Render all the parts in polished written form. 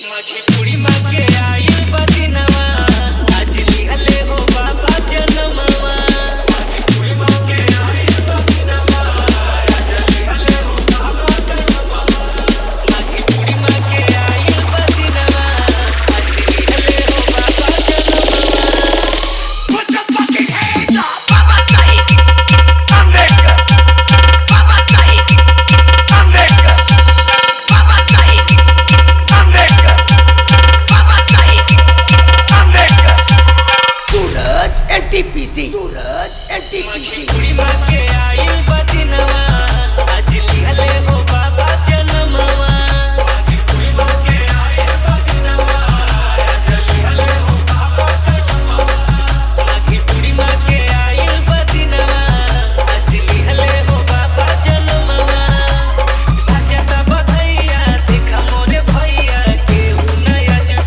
माझी कुड़ी मांगे आई बदिनवा आज लिहले हो बाबा जनमवा माझी कुड़ी मांगे आई बदिनवा आज लिहले हो बाबा जनमवा माझी कुड़ी मांगे आई बदिनवा आज लिहले हो बाबा जनमवा Put your fucking hands up Baba Sahib Ambedkar Baba Sahib Ambedkar Baba Sahib Ambedkar Baba Sahib Ambedkar Suraj NTPC Suraj NTPC कुड़ी मांगे आई बदिनवा आज लिहले हो बाबा जनमवा माझी कुड़ी मांगे आई बदिनवा आज लिहले हो बाबा जनमवा माझी कुड़ी मांगे आई बदिनवा आज लिहले हो बाबा जनमवा बजता बधैया देखा मोरे भैया केहू नया जो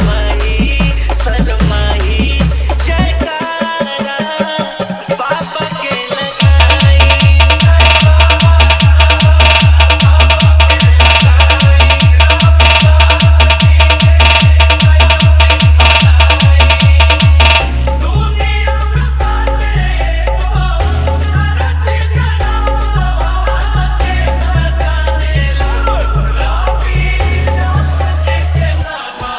शरमाई जयकारा बाबा के लगाई दुनिया में ताने को सारा ठिकाना के न जाने लो रबी नाम से के नामा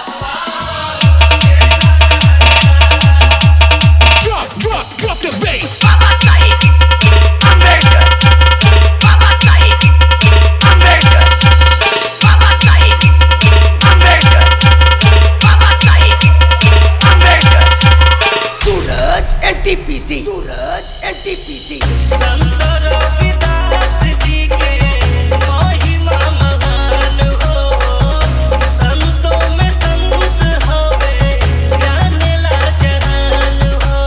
Drop the bass. Baba Sahib Ambedkar Baba Sahib Ambedkar Baba Sahib Ambedkar Baba Sahib Ambedkar Suraj NTPC Suraj NTPC संत रविदास जी के महिमा महान हो संतों में संत होवे जानेला जहान हो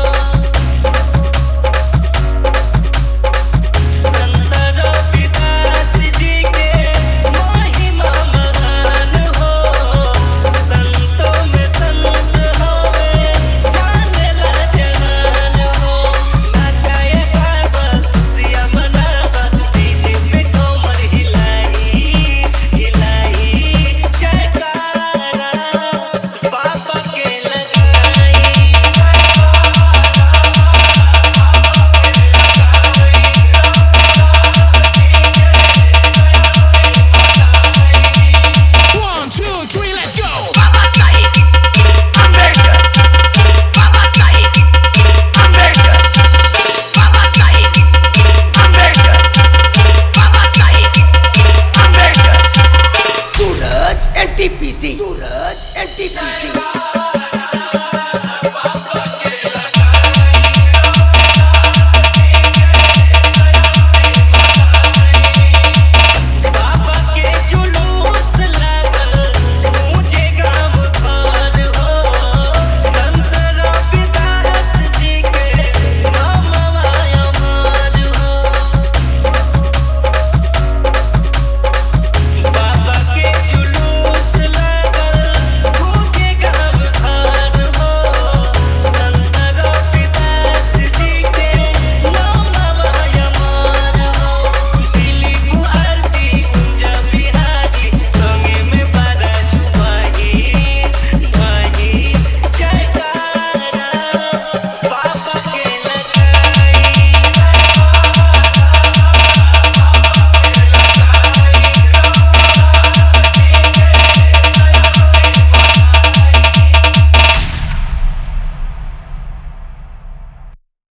संत रविदास जी के महिमा महान हो संतों में संत होवे जानेला जहान हो नाचाए बाबा खुशियाँ मनावा डीजे पे कमर हिलाई जयकारा बाबा के लगाई One, two, three, let's go. Baba Sahib Ambedkar Baba Sahib Ambedkar Baba Sahib Ambedkar Baba Sahib Ambedkar Suraj NTPC Suraj NTPC